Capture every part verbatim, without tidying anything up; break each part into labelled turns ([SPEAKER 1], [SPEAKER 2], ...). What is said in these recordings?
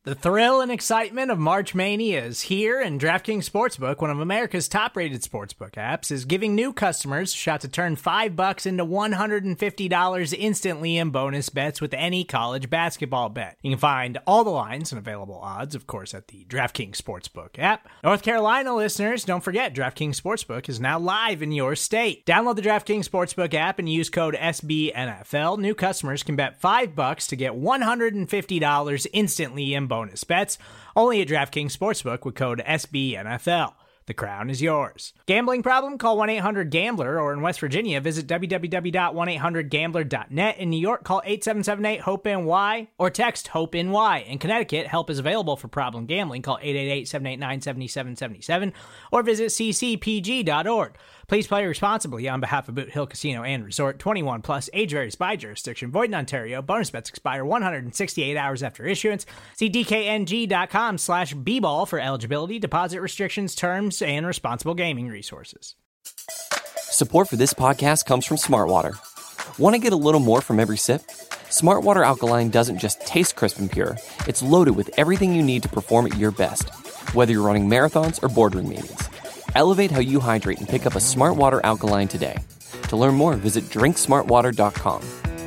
[SPEAKER 1] The thrill and excitement of March Mania is here, and DraftKings Sportsbook, one of America's top-rated sportsbook apps, is giving new customers a shot to turn five bucks into one hundred fifty dollars instantly in bonus bets with any college basketball bet. You can find all the lines and available odds, of course, at the DraftKings Sportsbook app. North Carolina listeners, don't forget, DraftKings Sportsbook is now live in your state. Download the DraftKings Sportsbook app and use code S B N F L. New customers can bet five bucks to get one hundred fifty dollars instantly in bonus bets, only at DraftKings Sportsbook with code S B N F L. The crown is yours. Gambling problem? Call one eight hundred gambler, or in West Virginia, visit w w w dot one eight hundred gambler dot net. In New York, call eight seven seven eight hope N Y or text HOPE-NY. In Connecticut, help is available for problem gambling. Call eight eight eight, seven eight nine, seven seven seven seven or visit c c p g dot org. Please play responsibly on behalf of Boot Hill Casino and Resort. twenty-one plus, age varies by jurisdiction. Void in Ontario. Bonus bets expire one hundred sixty-eight hours after issuance. See d k n g dot com slash b ball for eligibility, deposit restrictions, terms, and responsible gaming resources.
[SPEAKER 2] Support for this podcast comes from Smartwater. Want to get a little more from every sip? Smartwater Alkaline doesn't just taste crisp and pure. It's loaded with everything you need to perform at your best, whether you're running marathons or boardroom meetings. Elevate how you hydrate and pick up a Smartwater Alkaline today. To learn more, visit drink smart water dot com.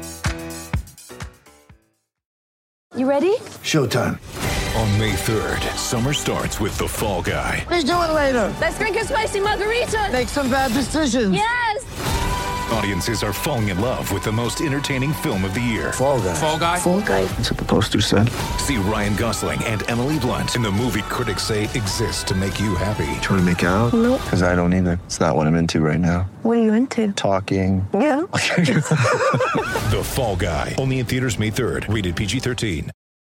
[SPEAKER 3] You ready?
[SPEAKER 4] Showtime.
[SPEAKER 5] On May third, summer starts with The Fall Guy.
[SPEAKER 4] Let's do it later.
[SPEAKER 3] Let's drink a spicy margarita.
[SPEAKER 4] Make some bad decisions.
[SPEAKER 3] Yes!
[SPEAKER 5] Audiences are falling in love with the most entertaining film of the year.
[SPEAKER 4] Fall Guy.
[SPEAKER 5] Fall Guy?
[SPEAKER 3] Fall Guy.
[SPEAKER 4] That's what the poster said.
[SPEAKER 5] See Ryan Gosling and Emily Blunt in the movie critics say exists to make you happy.
[SPEAKER 6] Trying to make it out?
[SPEAKER 3] Nope.
[SPEAKER 6] Because I don't either. It's not what I'm into right now.
[SPEAKER 3] What are you into?
[SPEAKER 6] Talking.
[SPEAKER 3] Yeah.
[SPEAKER 5] The Fall Guy. Only in theaters May third. Rated P G thirteen.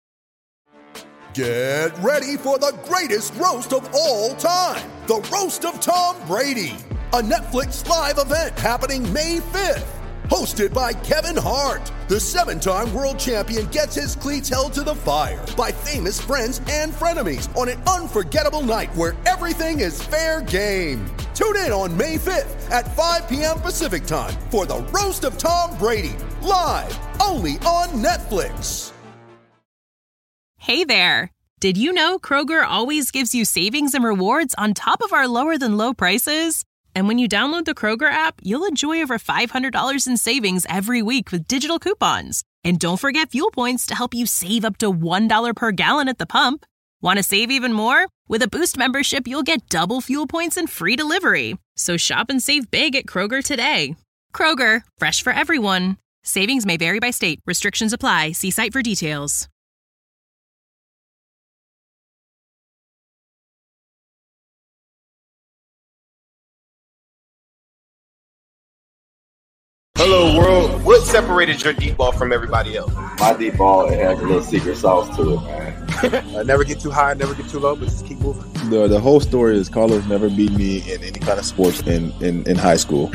[SPEAKER 7] Get ready for the greatest roast of all time. The Roast of Tom Brady. A Netflix live event happening May fifth. Hosted by Kevin Hart. The seven-time world champion gets his cleats held to the fire by famous friends and frenemies on an unforgettable night where everything is fair game. Tune in on May fifth at five p.m. Pacific time for the Roast of Tom Brady. Live only on Netflix.
[SPEAKER 8] Hey there. Did you know Kroger always gives you savings and rewards on top of our lower than low prices? And when you download the Kroger app, you'll enjoy over five hundred dollars in savings every week with digital coupons. And don't forget fuel points to help you save up to one dollar per gallon at the pump. Want to save even more? With a Boost membership, you'll get double fuel points and free delivery. So shop and save big at Kroger today. Kroger, fresh for everyone. Savings may vary by state. Restrictions apply. See site for details.
[SPEAKER 9] Hello, world. What separated your deep ball from everybody else?
[SPEAKER 10] My deep ball, it has a little secret sauce to it, man.
[SPEAKER 9] uh, never get too high, never get too low, but just keep moving.
[SPEAKER 10] The the whole story is Carlos never beat me in any kind of sports in, in, in high school.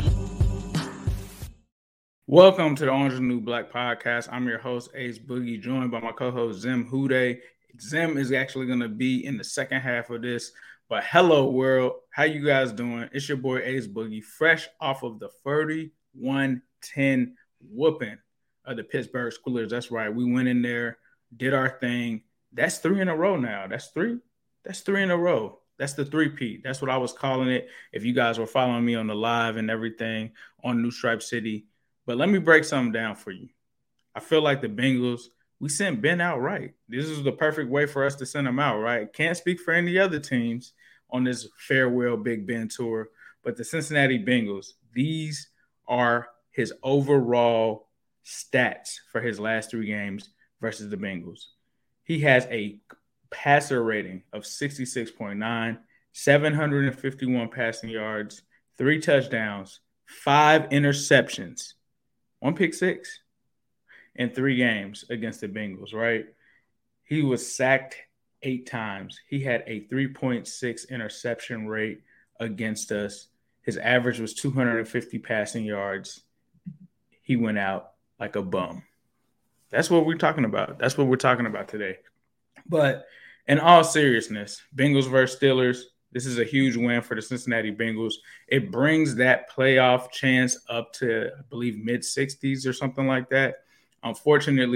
[SPEAKER 11] Welcome to the Orange is the New Black podcast. I'm your host, Ace Boogie, joined by my co-host, Zim Hude. Zim is actually going to be in the second half of this. But hello, world. How you guys doing? It's your boy, Ace Boogie, fresh off of the thirty-one ten whooping of the Pittsburgh Steelers. That's right. We went in there, did our thing. That's three in a row now. That's three. That's three in a row. That's the three-peat. That's what I was calling it. If you guys were following me on the live and everything on New Stripe City. But let me break something down for you. I feel like the Bengals, we sent Ben out right. This is the perfect way for us to send him out, right? Can't speak for any other teams on this farewell Big Ben tour. But the Cincinnati Bengals, these are his overall stats for his last three games versus the Bengals. He has a passer rating of sixty-six point nine, seven hundred fifty-one passing yards, three touchdowns, five interceptions, one pick six in three games against the Bengals, right? He was sacked eight times. He had a three point six interception rate against us. His average was two hundred fifty passing yards. He went out like a bum. That's what we're talking about. That's what we're talking about today. But in all seriousness, Bengals versus Steelers, this is a huge win for the Cincinnati Bengals. It brings that playoff chance up to, I believe, mid-sixties or something like that. Unfortunately,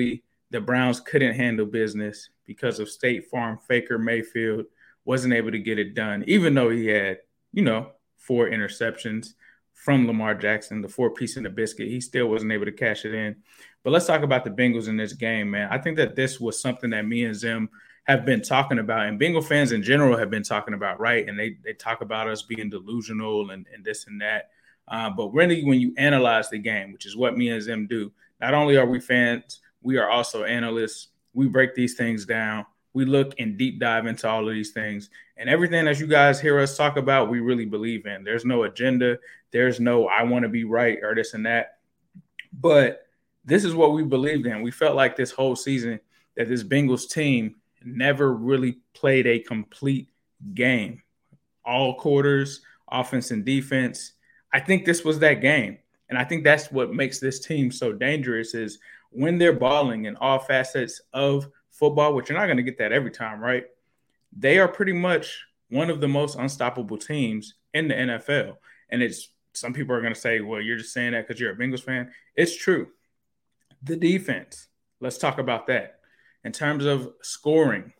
[SPEAKER 11] the Browns couldn't handle business because of State Farm faker Mayfield wasn't able to get it done, even though he had, you know, four interceptions from Lamar Jackson, the four piece in the biscuit. He still wasn't able to cash it in. But let's talk about the Bengals in this game, man. I think that this was something that me and Zim have been talking about, and Bengal fans in general have been talking about, right? And they they talk about us being delusional and, and this and that. Uh, but really, when you analyze the game, which is what me and Zim do, not only are we fans, we are also analysts. We break these things down. We look and deep dive into all of these things. And everything that you guys hear us talk about, we really believe in. There's no agenda. There's no I want to be right or this and that. But this is what we believed in. We felt like this whole season that this Bengals team never really played a complete game. All quarters, offense and defense. I think this was that game. And I think that's what makes this team so dangerous is when they're balling in all facets of football, which you're not going to get that every time, right? They are pretty much one of the most unstoppable teams in the N F L. And it's some people are going to say, well, you're just saying that because you're a Bengals fan. It's true. The defense, let's talk about that. In terms of scoring,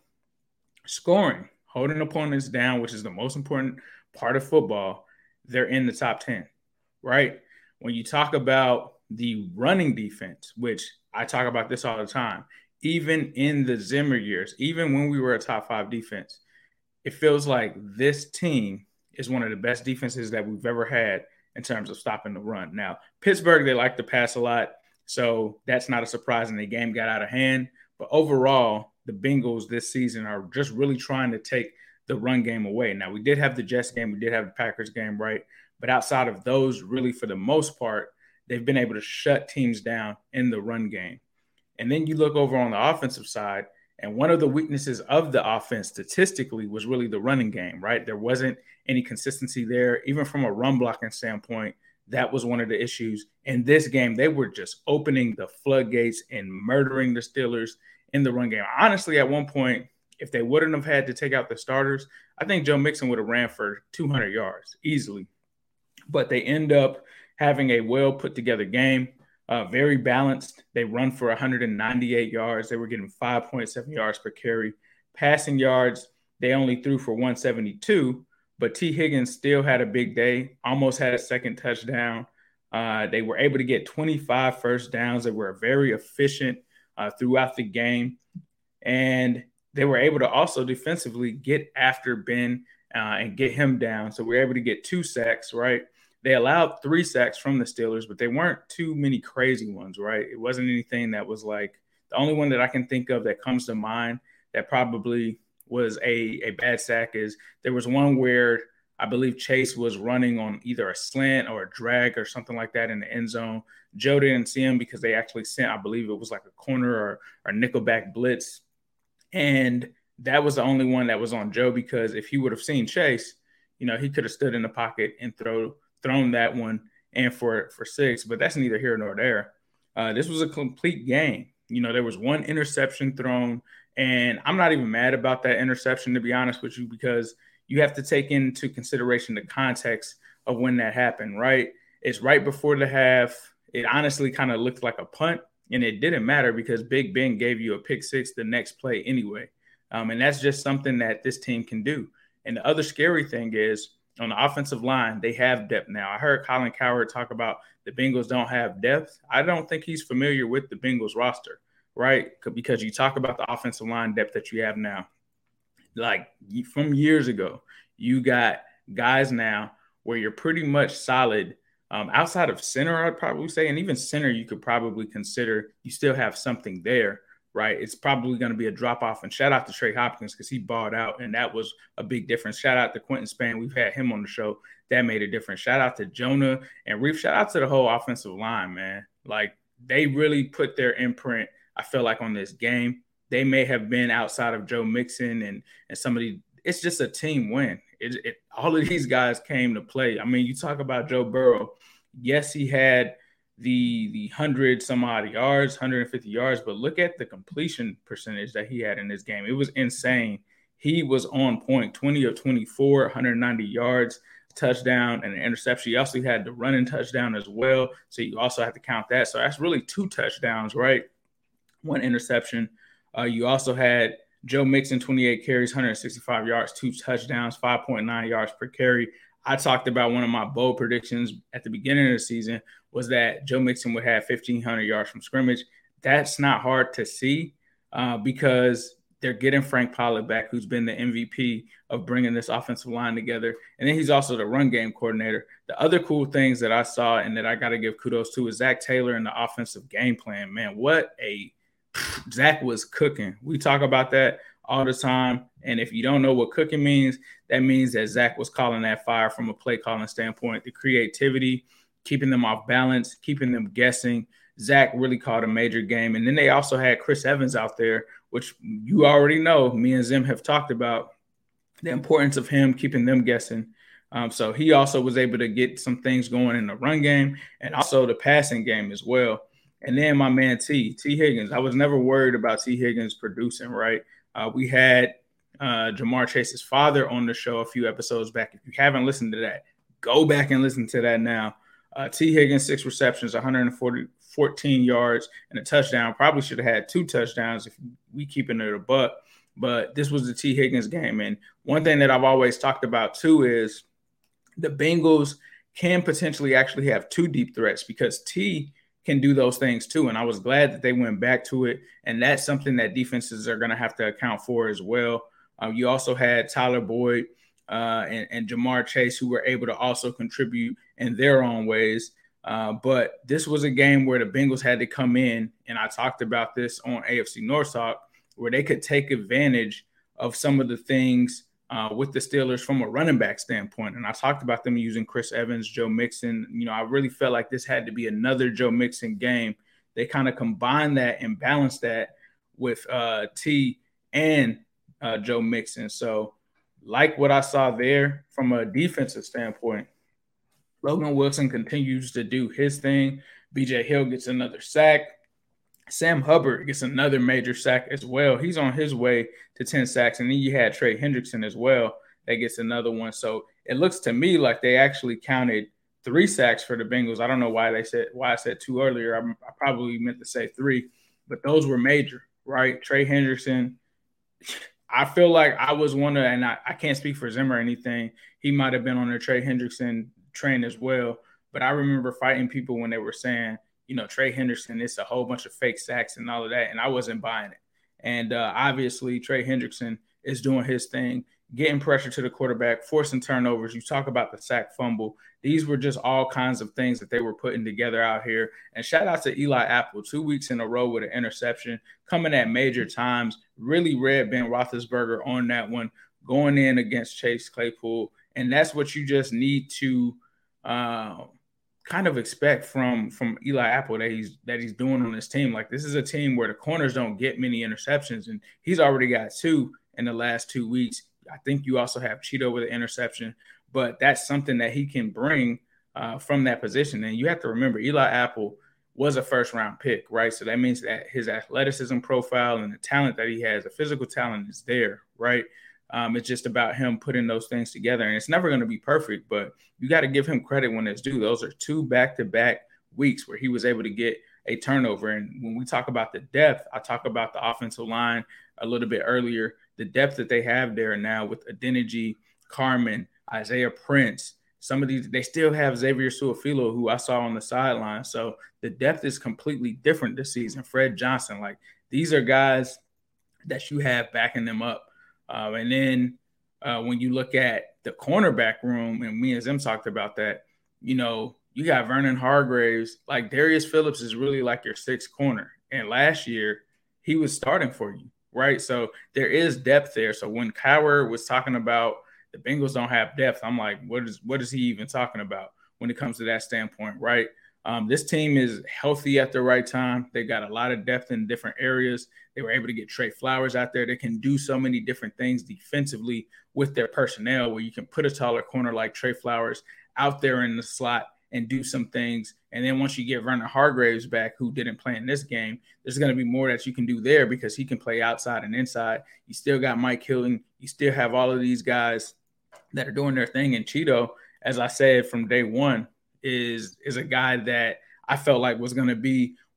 [SPEAKER 11] scoring, holding opponents down, which is the most important part of football, they're in the top ten, right? When you talk about the running defense, which I talk about this all the time, even in the Zimmer years, even when we were a top five defense, it feels like this team is one of the best defenses that we've ever had in terms of stopping the run. Now, Pittsburgh, they like to pass a lot, so that's not a surprise, and the game got out of hand. But overall, the Bengals this season are just really trying to take the run game away. Now, we did have the Jets game. We did have the Packers game, right? But outside of those, really, for the most part, they've been able to shut teams down in the run game. And then you look over on the offensive side, and one of the weaknesses of the offense statistically was really the running game, right? There wasn't any consistency there. Even from a run blocking standpoint, that was one of the issues. In this game, they were just opening the floodgates and murdering the Steelers in the run game. Honestly, at one point, if they wouldn't have had to take out the starters, I think Joe Mixon would have ran for two hundred yards easily. But they end up having a well put together game. Uh, very balanced. They run for one hundred ninety-eight yards. They were getting five point seven yards per carry. Passing yards, they only threw for one seventy-two, but T. Higgins still had a big day, almost had a second touchdown. Uh, they were able to get twenty-five first downs. They were very efficient uh, throughout the game. And they were able to also defensively get after Ben uh, and get him down. So we were able to get two sacks, right? They allowed three sacks from the Steelers, but they weren't too many crazy ones, right? It wasn't anything that was like – the only one that I can think of that comes to mind that probably was a, a bad sack is there was one where I believe Chase was running on either a slant or a drag or something like that in the end zone. Joe didn't see him because they actually sent – I believe it was like a corner or, or nickelback blitz. And that was the only one that was on Joe because if he would have seen Chase, you know, he could have stood in the pocket and throw – thrown that one and for for six, but that's neither here nor there. Uh, this was a complete game. You know, there was one interception thrown, and I'm not even mad about that interception, to be honest with you, because you have to take into consideration the context of when that happened, right? It's right before the half. It honestly kind of looked like a punt, and it didn't matter because Big Ben gave you a pick six the next play anyway. Um, and that's just something that this team can do. And the other scary thing is, on the offensive line, they have depth now. I heard Colin Cowherd talk about the Bengals don't have depth. I don't think he's familiar with the Bengals roster, right? Because you talk about the offensive line depth that you have now. Like from years ago, you got guys now where you're pretty much solid. Um, outside of center, I'd probably say, and even center you could probably consider you still have something there. Right, it's probably going to be a drop-off. And shout out to Trey Hopkins because he balled out, and that was a big difference. Shout out to Quentin Span. We've had him on the show. That made a difference. Shout out to Jonah and Reef. Shout out to the whole offensive line, man. Like, they really put their imprint, I feel like, on this game. They may have been outside of Joe Mixon and, and somebody – it's just a team win. It, it, all of these guys came to play. I mean, you talk about Joe Burrow. Yes, he had – the the hundred some odd yards, one hundred fifty yards, but look at the completion percentage that he had in this game. It was insane. He was on point, twenty of twenty-four, one hundred ninety yards, touchdown, and an interception. He also had the running touchdown as well, so you also have to count that. So that's really two touchdowns, right? one interception. Uh, you also had Joe Mixon, twenty-eight carries, one hundred sixty-five yards, two touchdowns, five point nine yards per carry. I talked about one of my bold predictions at the beginning of the season was that Joe Mixon would have fifteen hundred yards from scrimmage. That's not hard to see uh, because they're getting Frank Pollard back, who's been the M V P of bringing this offensive line together. And then he's also the run game coordinator. The other cool things that I saw and that I got to give kudos to is Zach Taylor and the offensive game plan. Man, what a – Zach was cooking. We talk about that all the time. And if you don't know what cooking means, that means that Zach was calling that fire from a play calling standpoint. The creativity, keeping them off balance, keeping them guessing. Zach really called a major game. And then they also had Chris Evans out there, which you already know, me and Zim have talked about the importance of him keeping them guessing. Um, so he also was able to get some things going in the run game and also the passing game as well. And then my man T, T Higgins. I was never worried about T Higgins producing, right? Uh, we had uh, Jamar Chase's father on the show a few episodes back. If you haven't listened to that, go back and listen to that now. Uh, T Higgins, six receptions, one hundred forty, fourteen yards, and a touchdown. Probably should have had two touchdowns if we keeping it a buck. But this was the T Higgins game. And one thing that I've always talked about, too, is the Bengals can potentially actually have two deep threats because T can do those things, too. And I was glad that they went back to it. And that's something that defenses are going to have to account for as well. Uh, you also had Tyler Boyd uh, and, and Jamar Chase, who were able to also contribute in their own ways. Uh, but this was a game where the Bengals had to come in, and I talked about this on A F C North Talk, where they could take advantage of some of the things uh, with the Steelers from a running back standpoint. And I talked about them using Chris Evans, Joe Mixon. You know, I really felt like this had to be another Joe Mixon game. They kind of combined that and balanced that with uh, T and uh, Joe Mixon. So like what I saw there from a defensive standpoint, Logan Wilson continues to do his thing. B J Hill gets another sack. Sam Hubbard gets another major sack as well. He's on his way to ten sacks. And then you had Trey Hendrickson as well that gets another one. So it looks to me like they actually counted three sacks for the Bengals. I don't know why they said why I said two earlier. I, I probably meant to say three, but those were major, right? Trey Hendrickson. I feel like I was one of, and I, I can't speak for Zim or anything. He might have been on the Trey Hendrickson train as well. But I remember fighting people when they were saying, you know, Trey Hendrickson, it's a whole bunch of fake sacks and all of that. And I wasn't buying it. And uh, obviously Trey Hendrickson is doing his thing, getting pressure to the quarterback, forcing turnovers. You talk about the sack fumble. These were just all kinds of things that they were putting together out here. And shout out to Eli Apple, two weeks in a row with an interception, coming at major times, really read Ben Roethlisberger on that one, going in against Chase Claypool. And that's what you just need to uh, kind of expect from from Eli Apple that he's that he's doing on this team. Like, this is a team where the corners don't get many interceptions, and he's already got two in the last two weeks. I think you also have Cheeto with an interception, but that's something that he can bring uh, from that position. And you have to remember, Eli Apple was a first-round pick, right? So that means that his athleticism profile and the talent that he has, the physical talent is there, right? Um, it's just about him putting those things together. And it's never going to be perfect, but you got to give him credit when it's due. Those are two back-to-back weeks where he was able to get a turnover. And when we talk about the depth, I talk about the offensive line a little bit earlier, the depth that they have there now with Adeniji, Carmen, Isaiah Prince. Some of these, they still have Xavier Su'a-Filo, who I saw on the sideline. So the depth is completely different this season. Fred Johnson, like, these are guys that you have backing them up. Uh, and then uh, when you look at the cornerback room, and me and Zim talked about that, you know, you got Vernon Hargreaves. Like, Darius Phillips is really like your sixth corner. And last year, he was starting for you, right? So there is depth there. So when Cowher was talking about the Bengals don't have depth, I'm like, what is what is he even talking about when it comes to that standpoint, right? Um, this team is healthy at the right time. They got a lot of depth in different areas. They were able to get Trey Flowers out there. They can do so many different things defensively with their personnel, where you can put a taller corner like Trey Flowers out there in the slot and do some things. And then once you get Vernon Hargreaves back, who didn't play in this game, there's going to be more that you can do there because he can play outside and inside. You still got Mike Hilton. You still have all of these guys that are doing their thing. And Cheeto, as I said from day one, is is a guy that I felt like was going to be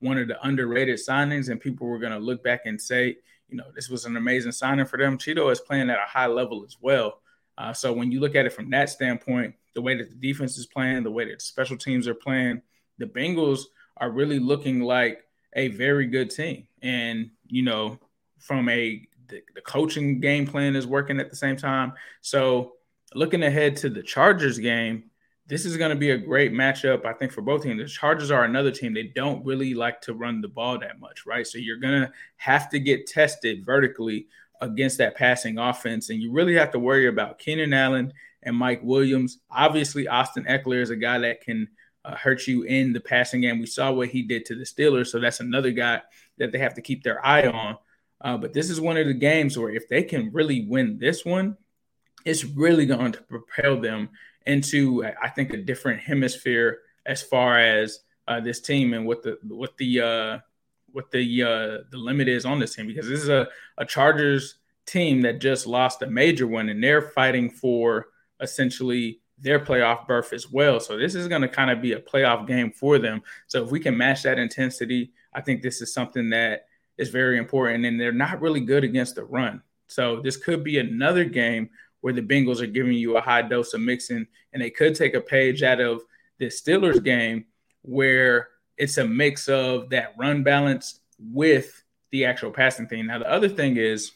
[SPEAKER 11] one of the underrated signings, and people were going to look back and say, you know, this was an amazing signing for them. Cheeto is playing at a high level as well. Uh, so when you look at it from that standpoint, the way that the defense is playing, the way that the special teams are playing, the Bengals are really looking like a very good team. And, you know, from a the, the coaching game plan is working at the same time. So looking ahead to the Chargers game, this is going to be a great matchup, I think, for both teams. The Chargers are another team. They don't really like to run the ball that much, right? So you're going to have to get tested vertically against that passing offense. And you really have to worry about Keenan Allen and Mike Williams. Obviously, Austin Eckler is a guy that can uh, hurt you in the passing game. We saw what he did to the Steelers, so that's another guy that they have to keep their eye on. Uh, but this is one of the games where if they can really win this one, it's really going to propel them into, I think, a different hemisphere as far as uh, this team and what the what the uh, what the uh, the limit is on this team, because this is a, a Chargers team that just lost a major one, and they're fighting for essentially their playoff berth as well. So this is going to kind of be a playoff game for them. So if we can match that intensity, I think this is something that is very important. And they're not really good against the run. So this could be another game where the Bengals are giving you a high dose of Mixon, and they could take a page out of the Steelers game where it's a mix of that run balance with the actual passing thing. Now, the other thing is,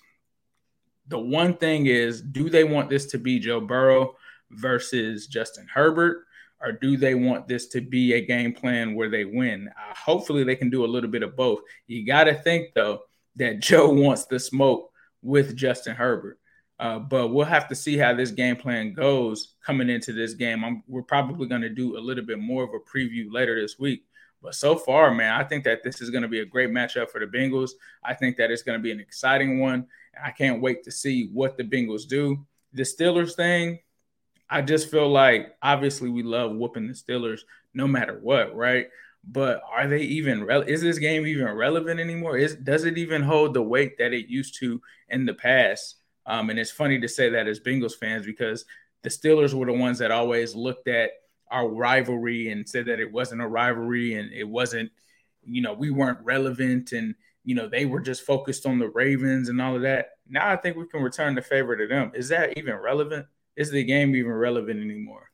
[SPEAKER 11] the one thing is, do they want this to be Joe Burrow versus Justin Herbert, or do they want this to be a game plan where they win? Uh, hopefully they can do a little bit of both. You got to think, though, that Joe wants the smoke with Justin Herbert. Uh, but we'll have to see how this game plan goes coming into this game. I'm, we're probably going to do a little bit more of a preview later this week. But so far, man, I think that this is going to be a great matchup for the Bengals. I think that it's going to be an exciting one. I can't wait to see what the Bengals do. The Steelers thing, I just feel like, obviously, we love whooping the Steelers no matter what, right? But are they even re- – is this game even relevant anymore? Is, does it even hold the weight that it used to in the past? Um, and it's funny to say that as Bengals fans, because the Steelers were the ones that always looked at our rivalry and said that it wasn't a rivalry and it wasn't, you know, we weren't relevant and, you know, they were just focused on the Ravens and all of that. Now I think we can return the favor to them. Is that even relevant? Is the game even relevant anymore?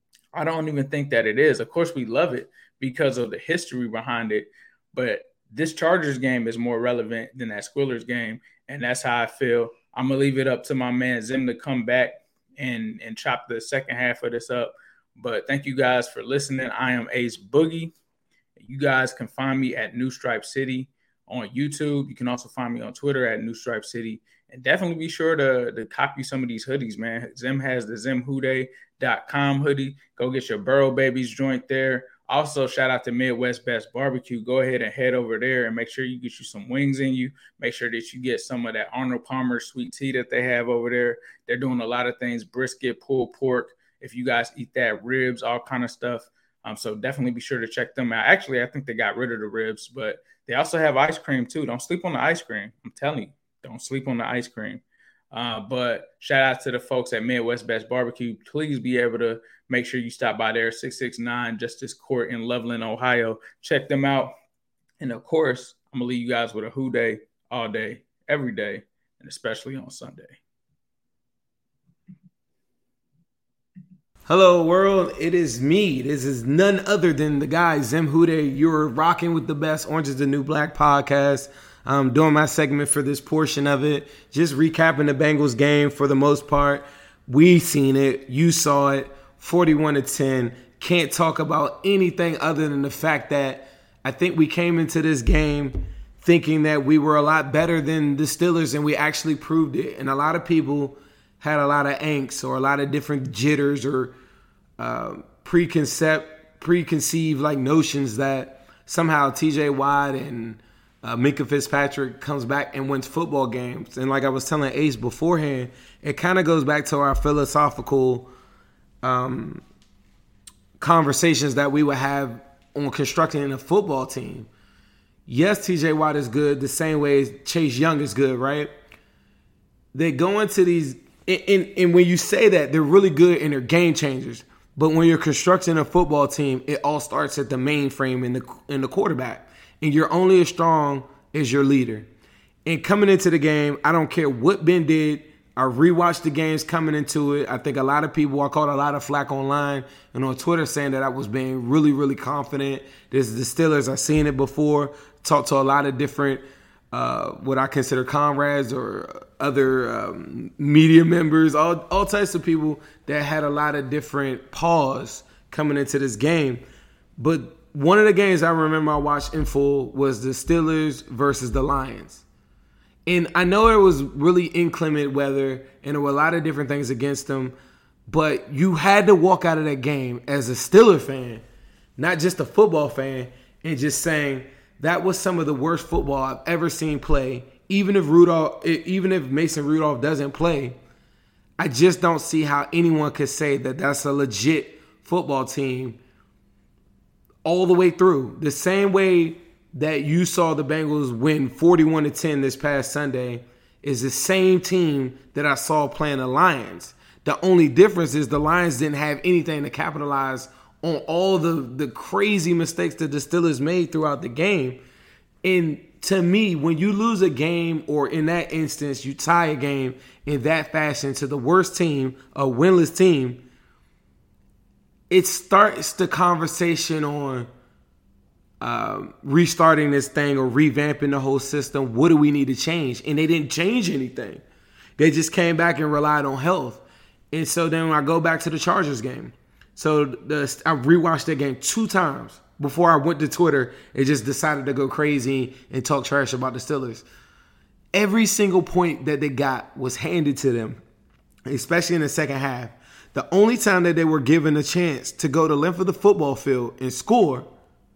[SPEAKER 11] I don't even think that it is. Of course, we love it because of the history behind it, but this Chargers game is more relevant than that Squillers game, and that's how I feel. I'm going to leave it up to my man Zim to come back and, and chop the second half of this up. But thank you guys for listening. I am Ace Boogie. You guys can find me at New Stripe City on YouTube. You can also find me on Twitter at New Stripe City. And definitely be sure to, to copy some of these hoodies, man. Zim has the zim hude dot com hoodie. Go get your Burrow Babies joint there. Also, shout out to Midwest Best Barbecue. Go ahead and head over there and make sure you get you some wings in you. Make sure that you get some of that Arnold Palmer sweet tea that they have over there. They're doing a lot of things, brisket, pulled pork. If you guys eat that, ribs, all kind of stuff. Um, so definitely be sure to check them out. Actually, I think they got rid of the ribs, but they also have ice cream too. Don't sleep on the ice cream. I'm telling you, don't sleep on the ice cream. Uh, but shout out to the folks at Midwest Best Barbecue. Please be able to make sure you stop by there, six six nine Justice Court in Loveland, Ohio. Check them out. And, of course, I'm going to leave you guys with a who day all day, every day, and especially on Sunday.
[SPEAKER 12] Hello, world. It is me. This is none other than the guy, Zim Hude. You're rocking with the best Orange is the New Black podcast. I'm doing my segment for this portion of it. Just recapping the Bengals game for the most part. We seen it. You saw it. forty-one to ten. Can't talk about anything other than the fact that I think we came into this game thinking that we were a lot better than the Steelers, and we actually proved it. And a lot of people had a lot of angst or a lot of different jitters or uh, preconcept, preconceived like notions that somehow T J Watt and uh, Minkah Fitzpatrick comes back and wins football games. And like I was telling Ace beforehand, it kind of goes back to our philosophical um, conversations that we would have on constructing a football team. Yes, T J Watt is good the same way Chase Young is good, right? They go into these And, and, and when you say that, they're really good and they're game changers. But when you're constructing a football team, it all starts at the mainframe in the in the quarterback. And you're only as strong as your leader. And coming into the game, I don't care what Ben did. I rewatched the games coming into it. I think a lot of people, I caught a lot of flack online and on Twitter saying that I was being really, really confident. This is the Steelers. I've seen it before. Talked to a lot of different, uh, what I consider comrades or other um, media members, all, all types of people that had a lot of different pause coming into this game. But one of the games I remember I watched in full was the Steelers versus the Lions. And I know it was really inclement weather and there were a lot of different things against them, but you had to walk out of that game as a Steeler fan, not just a football fan, and just saying that was some of the worst football I've ever seen play. Even if Rudolph, even if Mason Rudolph doesn't play, I just don't see how anyone could say that that's a legit football team all the way through. The same way that you saw the Bengals win forty-one to ten this past Sunday is the same team that I saw playing the Lions. The only difference is the Lions didn't have anything to capitalize on all the, the crazy mistakes that the Steelers made throughout the game. And to me, when you lose a game, or in that instance, you tie a game in that fashion to the worst team, a winless team, it starts the conversation on Uh, restarting this thing or revamping the whole system. What do we need to change? And they didn't change anything. They just came back and relied on health. And so then I go back to the Chargers game. So the, I rewatched that game two times before I went to Twitter and just decided to go crazy and talk trash about the Steelers. Every single point that they got was handed to them, especially in the second half. The only time that they were given a chance to go the length of the football field and score,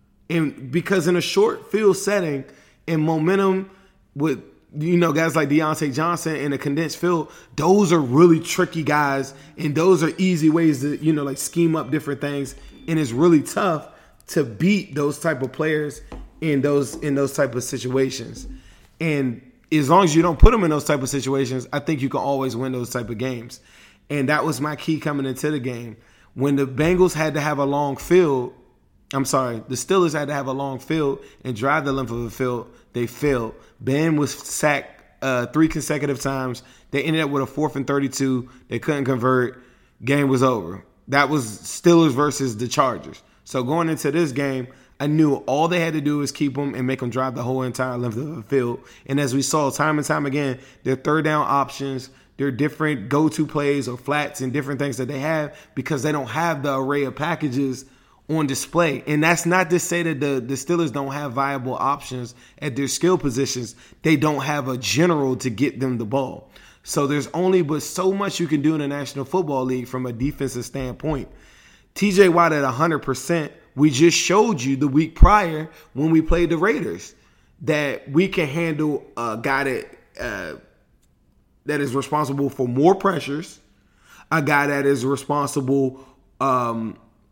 [SPEAKER 12] and because in a short field setting and momentum with, you know, guys like Deontay Johnson in a condensed field, those are really tricky guys. And those are easy ways to, you know, like scheme up different things. And it's really tough to beat those type of players in those, in those type of situations. And as long as you don't put them in those type of situations, I think you can always win those type of games. And that was my key coming into the game. When the Bengals had to have a long field, I'm sorry, the Steelers had to have a long field and drive the length of the field. They failed. Ben was sacked uh, three consecutive times. They ended up with a fourth and thirty-two. They couldn't convert. Game was over. That was Steelers versus the Chargers. So going into this game, I knew all they had to do was keep them and make them drive the whole entire length of the field. And as we saw time and time again, their third down options, their different go-to plays or flats and different things that they have, because they don't have the array of packages on display. And that's not to say that the, the Steelers don't have viable options at their skill positions. They don't have a general to get them the ball. So there's only but so much you can do in the National Football League from a defensive standpoint. T J Watt at one hundred percent, we just showed you the week prior when we played the Raiders that we can handle a guy that, uh, that is responsible for more pressures, a guy that is responsible um,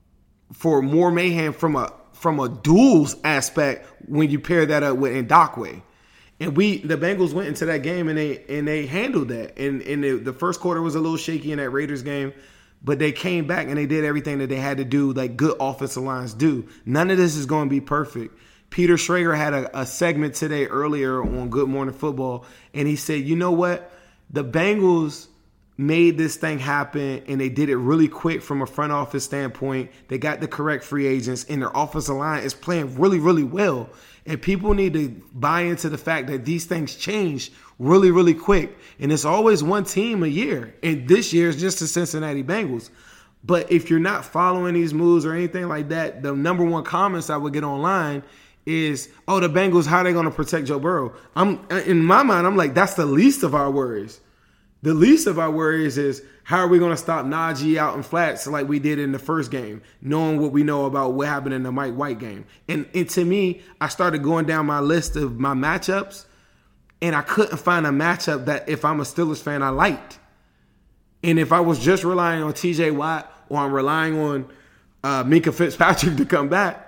[SPEAKER 12] for more mayhem from a from a duels aspect when you pair that up with Ndakwe. And we the Bengals went into that game and they and they handled that. And, and the, the first quarter was a little shaky in that Raiders game, but they came back and they did everything that they had to do, like good offensive lines do. None of this is going to be perfect. Peter Schrager had a, a segment today earlier on Good Morning Football, and he said, you know what? The Bengals made this thing happen, and they did it really quick from a front office standpoint. They got the correct free agents, and their offensive line is playing really, really well. And people need to buy into the fact that these things change really, really quick. And it's always one team a year. And this year is just the Cincinnati Bengals. But if you're not following these moves or anything like that, the number one comments I would get online is, oh, the Bengals, how are they going to protect Joe Burrow? I'm in my mind, I'm like, that's the least of our worries. The least of our worries is how are we going to stop Najee out in flats like we did in the first game, knowing what we know about what happened in the Mike White game. And, and to me, I started going down my list of my matchups, and I couldn't find a matchup that if I'm a Steelers fan, I liked. And if I was just relying on T J Watt or I'm relying on uh, Minkah Fitzpatrick to come back,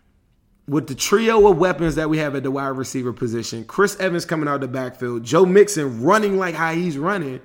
[SPEAKER 12] with the trio of weapons that we have at the wide receiver position, Chris Evans coming out of the backfield, Joe Mixon running like how he's running,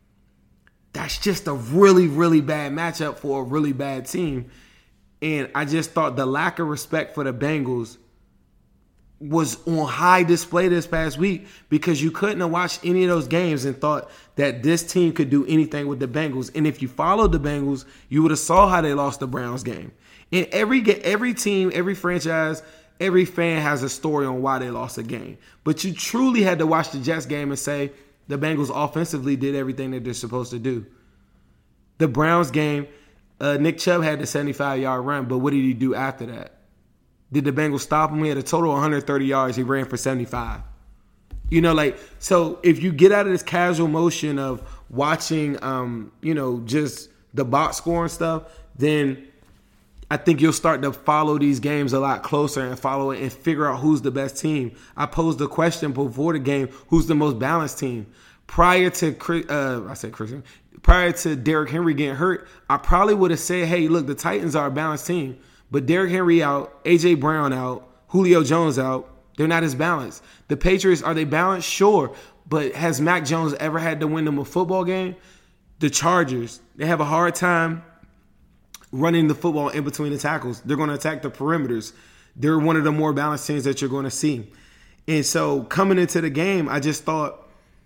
[SPEAKER 12] that's just a really, really bad matchup for a really bad team. And I just thought the lack of respect for the Bengals was on high display this past week because you couldn't have watched any of those games and thought that this team could do anything with the Bengals. And if you followed the Bengals, you would have saw how they lost the Browns game. And every every team, every franchise, every fan has a story on why they lost a game. But you truly had to watch the Jets game and say the Bengals offensively did everything that they're supposed to do. The Browns game, uh, Nick Chubb had the seventy-five-yard run, but what did he do after that? Did the Bengals stop him? He had a total of one hundred thirty yards. He ran for seventy-five. You know, like, so if you get out of this casual motion of watching, um, you know, just the box score and stuff, then I think you'll start to follow these games a lot closer and follow it and figure out who's the best team. I posed the question before the game, who's the most balanced team? Prior to, uh, I said Christian, prior to Derrick Henry getting hurt, I probably would have said, hey, look, the Titans are a balanced team. But Derrick Henry out, A J Brown out, Julio Jones out. They're not as balanced. The Patriots, are they balanced? Sure. But has Mac Jones ever had to win them a football game? The Chargers, they have a hard time running the football in between the tackles. They're going to attack the perimeters. They're one of the more balanced teams that you're going to see. And so coming into the game, I just thought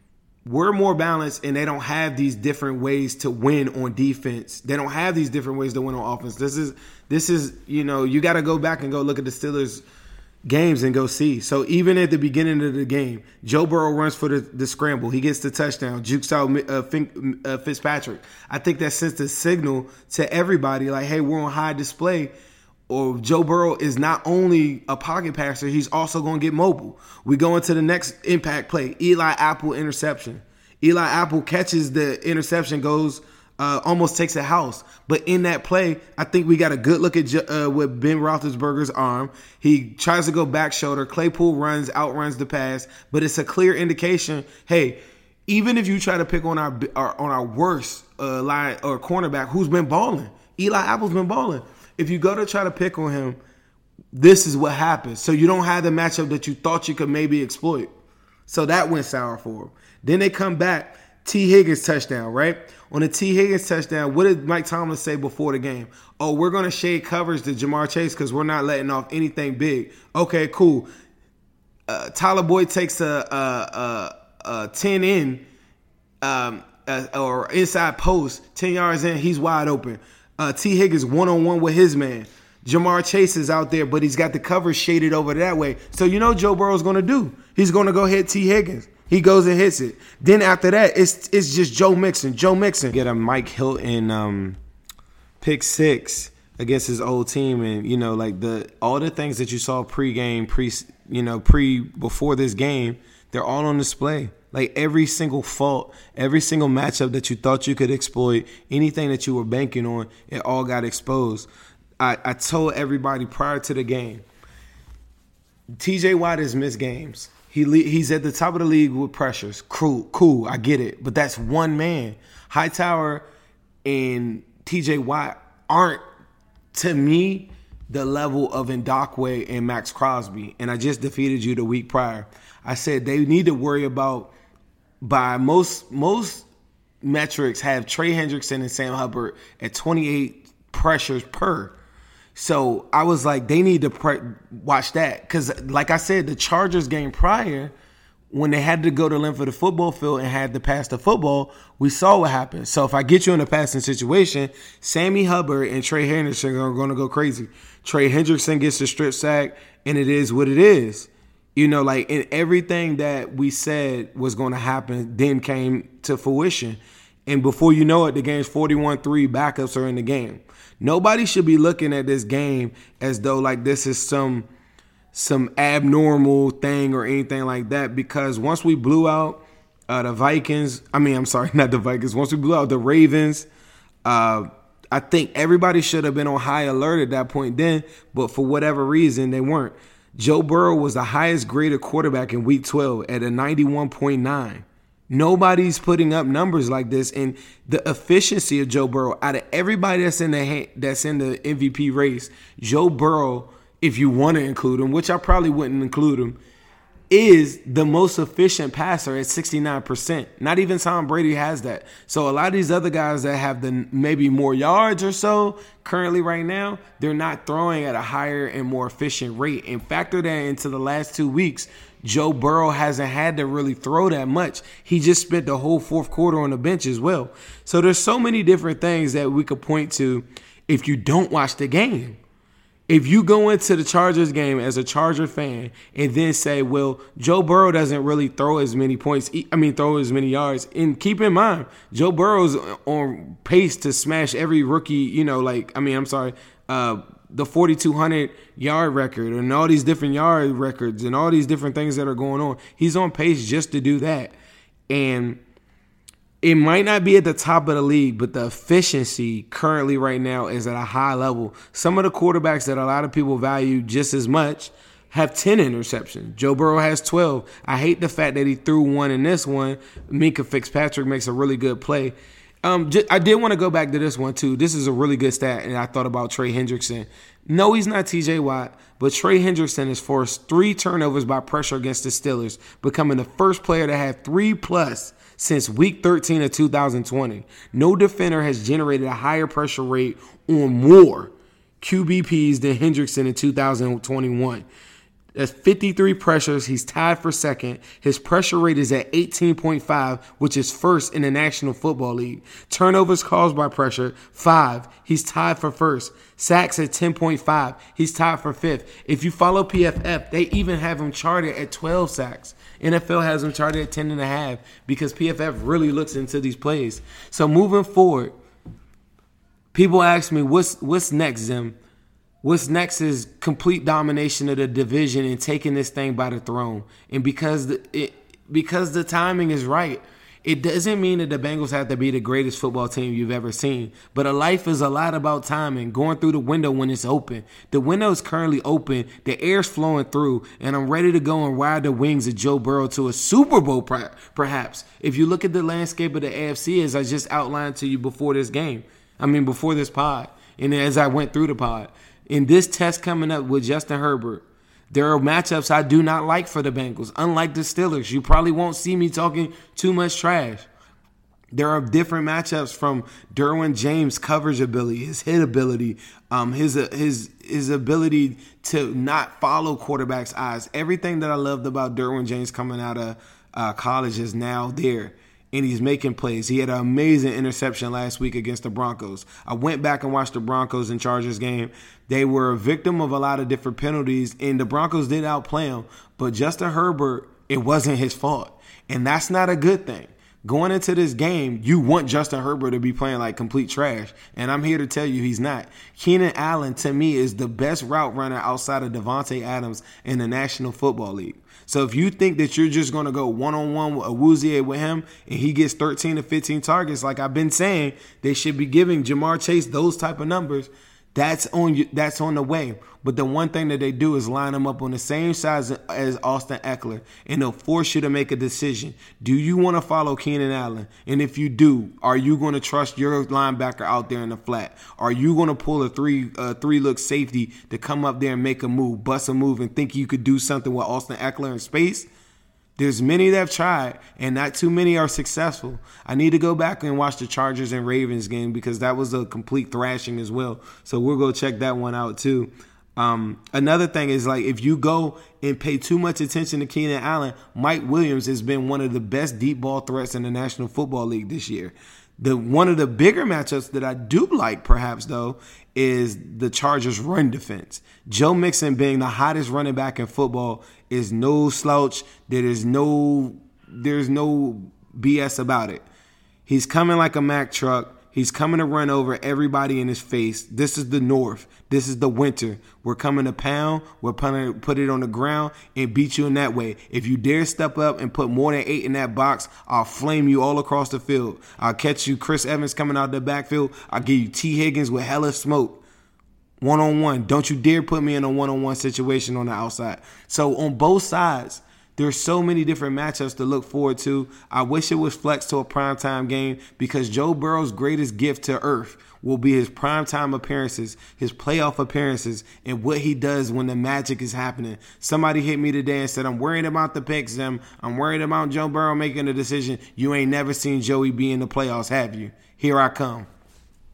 [SPEAKER 12] we're more balanced and they don't have these different ways to win on defense. They don't have these different ways to win on offense. This is, this is, you know, you got to go back and go look at the Steelers games and go see. So even at the beginning of the game, Joe Burrow runs for the, the scramble. He gets the touchdown, jukes out uh, Fink, uh, Fitzpatrick. I think that sends the signal to everybody like, hey, we're on high display. Or Joe Burrow is not only a pocket passer, he's also going to get mobile. We go into the next impact play, Eli Apple interception. Eli Apple catches the interception, goes uh, almost takes a house. But in that play, I think we got a good look at uh, with Ben Roethlisberger's arm. He tries to go back shoulder. Claypool runs, outruns the pass. But it's a clear indication, hey, even if you try to pick on our, our on our worst uh, line or cornerback who's been balling, Eli Apple's been balling. If you go to try to pick on him, this is what happens. So you don't have the matchup that you thought you could maybe exploit. So that went sour for him. Then they come back, T. Higgins touchdown, right? On the T. Higgins touchdown, what did Mike Tomlin say before the game? Oh, we're going to shade coverage to Jamar Chase because we're not letting off anything big. Okay, cool. Uh, Tyler Boyd takes a, a, a, a ten in um, uh, or inside post, ten yards in, he's wide open. Uh, T. Higgins one-on-one with his man. Jamar Chase is out there, but he's got the cover shaded over that way. So you know Joe Burrow's going to do. He's going to go hit T. Higgins. He goes and hits it. Then after that, it's it's just Joe Mixon. Joe Mixon. Get a Mike Hilton um, pick six against his old team. And, you know, like the all the things that you saw pregame, pre, you know, pre before this game, they're all on display. Like every single fault, every single matchup that you thought you could exploit, anything that you were banking on, it all got exposed. I, I told everybody prior to the game, T J Watt has missed games. He He's at the top of the league with pressures. Cool, cool, I get it. But that's one man. Hightower and T J Watt aren't, to me, the level of Ndakwe and Max Crosby. And I just defeated you the week prior. I said they need to worry about, by most most metrics, have Trey Hendrickson and Sam Hubbard at twenty-eight pressures per. So I was like, they need to pre- watch that. Because like I said, the Chargers game prior, when they had to go to length of the football field and had to pass the football, we saw what happened. So if I get you in a passing situation, Sammy Hubbard and Trey Hendrickson are going to go crazy. Trey Hendrickson gets the strip sack, and it is what it is. You know, like, and everything that we said was going to happen then came to fruition. And before you know it, the game's forty-one three, backups are in the game. Nobody should be looking at this game as though like this is some some abnormal thing or anything like that, because once we blew out uh, the Vikings, I mean, I'm sorry, not the Vikings, once we blew out the Ravens, uh, I think everybody should have been on high alert at that point then, but for whatever reason, they weren't. Joe Burrow was the highest graded quarterback in week twelve at a ninety-one point nine. Nobody's putting up numbers like this, and the efficiency of Joe Burrow, out of everybody that's in the that's in the M V P race, Joe Burrow, if you want to include him, which I probably wouldn't include him, is the most efficient passer at sixty-nine percent. Not even Tom Brady has that. So a lot of these other guys that have the maybe more yards or so currently right now, they're not throwing at a higher and more efficient rate. And factor that into the last two weeks, Joe Burrow hasn't had to really throw that much. He just spent the whole fourth quarter on the bench as well. So there's so many different things that we could point to if you don't watch the game. If you go into the Chargers game as a Charger fan and then say, well, Joe Burrow doesn't really throw as many points, I mean, throw as many yards. And keep in mind, Joe Burrow's on pace to smash every rookie, you know, like, I mean, I'm sorry, uh, the forty-two hundred yard record and all these different yard records and all these different things that are going on. He's on pace just to do that. And it might not be at the top of the league, but the efficiency currently right now is at a high level. Some of the quarterbacks that a lot of people value just as much have ten interceptions. Joe Burrow has twelve. I hate the fact that he threw one in this one. Minkah Fitzpatrick makes a really good play. Um, just, I did want to go back to this one, too. This is a really good stat, and I thought about Trey Hendrickson. No, he's not T J Watt, but Trey Hendrickson has forced three turnovers by pressure against the Steelers, becoming the first player to have three-plus since week thirteen of two thousand twenty. No defender has generated a higher pressure rate on more Q B Ps than Hendrickson in two thousand twenty-one. That's fifty-three pressures. He's tied for second. His pressure rate is at eighteen point five, which is first in the National Football League. Turnovers caused by pressure, five. He's tied for first. Sacks at ten point five. He's tied for fifth. If you follow P F F, they even have him charted at twelve sacks. N F L has him charted at ten and a half because P F F really looks into these plays. So moving forward, people ask me, what's what's next, Zim? What's next is complete domination of the division and taking this thing by the throne. And because the, it, because the timing is right, it doesn't mean that the Bengals have to be the greatest football team you've ever seen. But a life is a lot about timing, going through the window when it's open. The window is currently open. The air's flowing through, and I'm ready to go and ride the wings of Joe Burrow to a Super Bowl, perhaps. If you look at the landscape of the A F C, as I just outlined to you before this game, I mean before this pod, and as I went through the pod, in this test coming up with Justin Herbert, there are matchups I do not like for the Bengals. Unlike the Steelers, you probably won't see me talking too much trash. There are different matchups from Derwin James' coverage ability, his hit ability, um, his his his ability to not follow quarterbacks' eyes. Everything that I loved about Derwin James coming out of uh, college is now there. And he's making plays. He had an amazing interception last week against the Broncos. I went back and watched the Broncos and Chargers game. They were a victim of a lot of different penalties, and the Broncos did outplay them. But Justin Herbert, it wasn't his fault. And that's not a good thing. Going into this game, you want Justin Herbert to be playing like complete trash. And I'm here to tell you he's not. Keenan Allen, to me, is the best route runner outside of Devontae Adams in the National Football League. So if you think that you're just going to go one-on-one with Awuzie with him and he gets thirteen to fifteen targets, like I've been saying, they should be giving Jamar Chase those type of numbers. That's on you. That's on the way. But the one thing that they do is line them up on the same size as Austin Eckler, and they'll force you to make a decision. Do you want to follow Keenan Allen? And if you do, are you going to trust your linebacker out there in the flat? Are you going to pull a three uh, three look safety to come up there and make a move, bust a move, and think you could do something with Austin Eckler in space? There's many that have tried, and not too many are successful. I need to go back and watch the Chargers and Ravens game because that was a complete thrashing as well. So we'll go check that one out too. Um, another thing is, like, if you go and pay too much attention to Keenan Allen, Mike Williams has been one of the best deep ball threats in the National Football League this year. The one of the bigger matchups that I do like, perhaps, though, is the Chargers' run defense. Joe Mixon being the hottest running back in football is no slouch. There is no, there's no B S about it. He's coming like a Mack truck. He's coming to run over everybody in his face. This is the North. This is the winter. We're coming to pound. We're going to put it on the ground and beat you in that way. If you dare step up and put more than eight in that box, I'll flame you all across the field. I'll catch you Chris Evans coming out the backfield. I'll give you T. Higgins with hella smoke. One-on-one. Don't you dare put me in a one-on-one situation on the outside. So on both sides, there's so many different matchups to look forward to. I wish it was flexed to a primetime game because Joe Burrow's greatest gift to earth will be his primetime appearances, his playoff appearances, and what he does when the magic is happening. Somebody hit me today and said, I'm worried about the picks, Zim. I'm worried about Joe Burrow making a decision. You ain't never seen Joey be in the playoffs, have you? Here I come.